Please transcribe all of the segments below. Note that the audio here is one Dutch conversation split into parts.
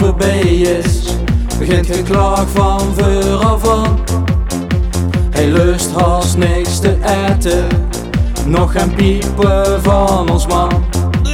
voorbij is, begint geklaag van vooraf aan. Hij lust haast niks te eten, nog geen piepen van ons man.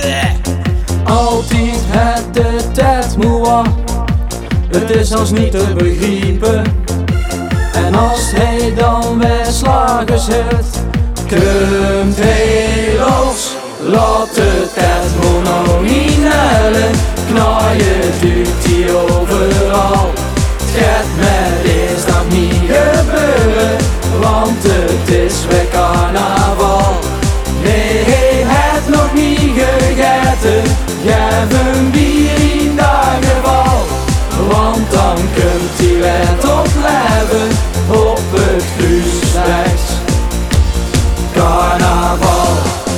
Altijd het de tijd moe, het is ons niet te begrijpen. En als hij dan weer slagen zit, komt hij los. Laat de tijd gewoon niet huilen, knaaien duurt hij overal. Het gaat met deze dag niet gebeuren, want het is weer carnaval. Nee, hij heeft nog niet gegeten, geef een bier in dat geval. Want dan komt hij weer tot leven op het Kruisweg carnaval.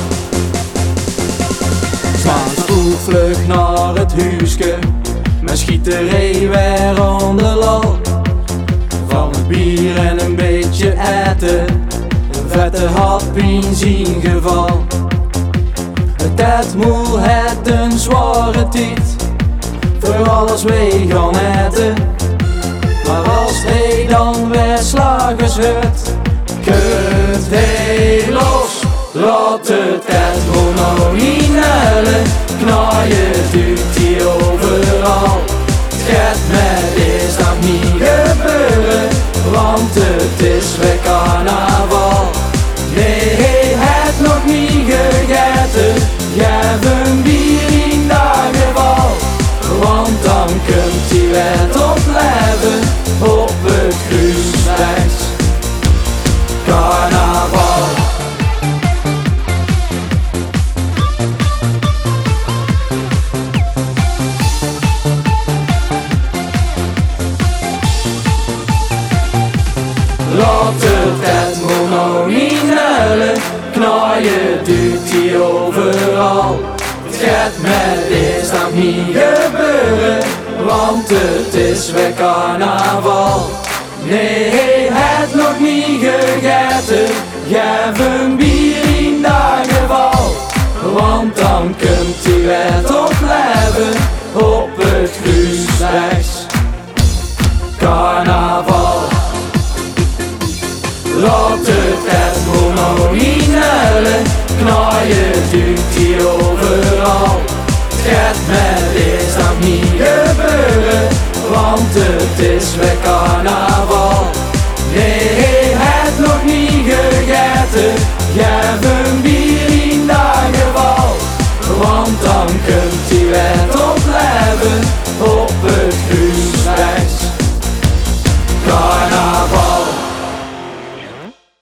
S'maands vroeg vlug naar het huisje, met schieterij weer aan de lal. Van het bier en een beetje eten, een vette hap in zijn geval. Het etmoel het een zware tijd, voor alles wij gaan eten. Maar als hij dan weer slagen zit, kunt hij los. Laat het tijd gewoon niet huilen, knaaien duurt hij overal. Het gaat met deze dag niet gebeuren, want het is weer carnaval. Nee, hij heeft nog niet gegeten, geef een bier in dat geval. Want dan komt hij weer tot leven op het Kruisweg carnaval. Laat de tijd gewoon niet huilen, knaaien duurt hij overal. Het gaat met deze dag niet gebeuren, want het is weer carnaval. Nee, hij heeft nog niet gegeten, geef een bier in dat geval. Want dan komt hij weer tot leven op het Kruisweg carnaval. Laat de tijd gewoon niet huilen, knaaien duurt hij overal. Het gaat met deze dag niet gebeuren, want het is weer carnaval. Nee, hij heeft nog niet gegeten, geef een bier in dat geval. Want dan